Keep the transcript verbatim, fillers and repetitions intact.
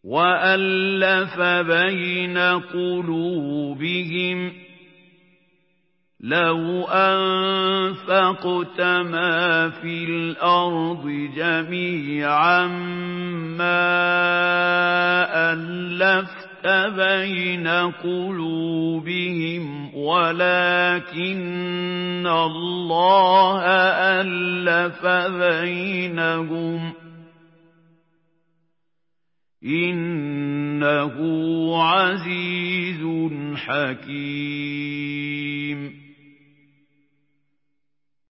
وَأَلَّفَ بَيْنَ قُلُوبِهِمْ ۚ لَوْ أَنفَقْتَ مَا فِي الْأَرْضِ جَمِيعًا مَّا أَلَّفْتَ بَيْنَ قُلُوبِهِمْ وَلَٰكِنَّ اللَّهَ أَلَّفَ بَيْنَهُمْ ۚ إِنَّهُ عَزِيزٌ حَكِيمٌ